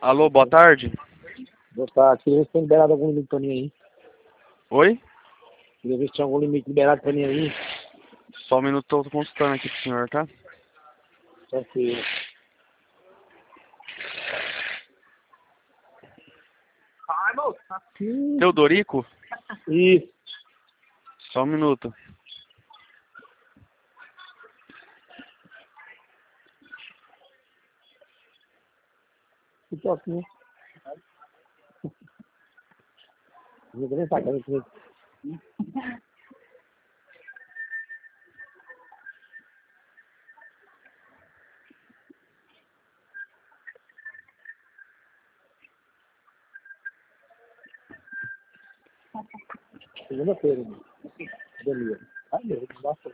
Alô, boa tarde. Boa tarde. Queria ver se tem liberado algum limite pra mim aí. Oi? Queria ver se tinha algum limite liberado pra mim aí. Só um minuto, tô consultando aqui pro senhor, tá? Tranquilo. Teodorico? Isso. Só um minuto. Que toquinho. Não vou nem sacar isso mesmo. Segunda-feira, né? Beleza. Ai, meu, basta.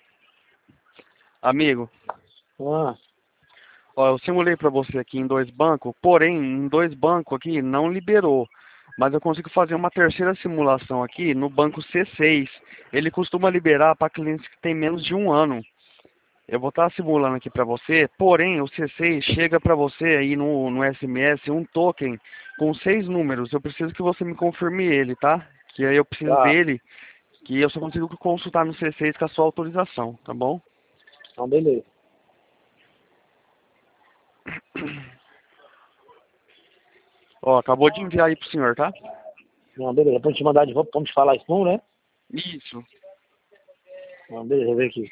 Amigo, Ah, ó, eu simulei pra você aqui em 2 bancos, porém, em 2 bancos aqui não liberou. Mas eu consigo fazer uma terceira simulação aqui no banco C6. Ele costuma liberar para clientes que têm menos de 1 ano. Eu vou estar simulando aqui para você, porém o C6 chega para você aí no SMS um token com 6 números. Eu preciso que você me confirme ele, tá? Que aí eu preciso tá. dele, que eu só consigo consultar no C6 com a sua autorização, tá bom? Então, beleza. Ó, acabou de enviar aí pro senhor, tá? Não, beleza. Pra te mandar de volta, vamos te falar isso não, né? Isso. Não, beleza, vou ver aqui.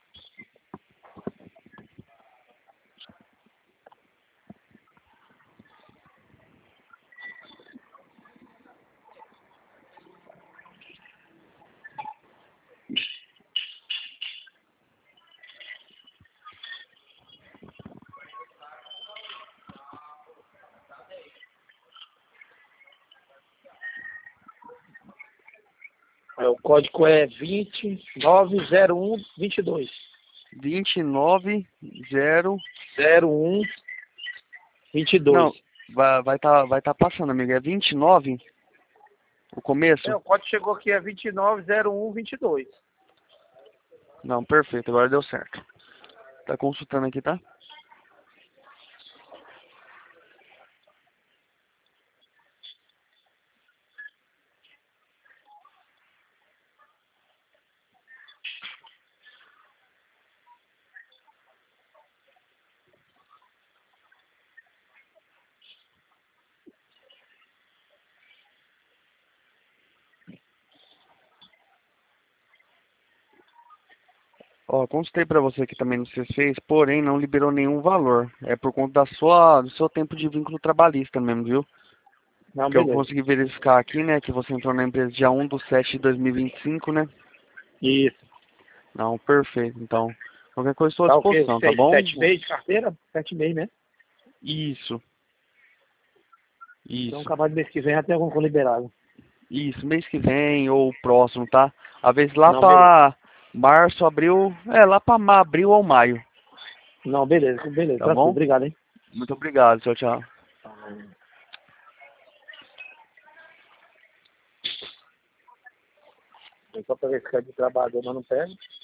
O código é 290122. 29 0. 0122. Não, vai tá passando, amigo. É 29 o começo? O código chegou aqui, é 290122. Não, perfeito, agora deu certo. Tá consultando aqui, tá? Ó, consultei pra você aqui também no C6, porém não liberou nenhum valor. É por conta do seu tempo de vínculo trabalhista mesmo, viu? Não, Que eu beleza. consegui verificar aqui, né, que você entrou na empresa dia 1/7/2025, né? Isso. Não, perfeito. Então, qualquer coisa estou à Tá o quê? disposição, tá bom? 7,5 de carteira? 7,5, né? Isso, Então, isso. capaz de mês que vem já tem algum com liberado. Isso, mês que vem ou próximo, tá? Às vezes lá Não, beleza. pra março, abril, lá pra abril ou maio, Não, beleza, beleza. tá Tranquilo. bom? Obrigado, hein? Muito obrigado, tchau, tchau. Só pra ver se quer de trabalho, mas não pega.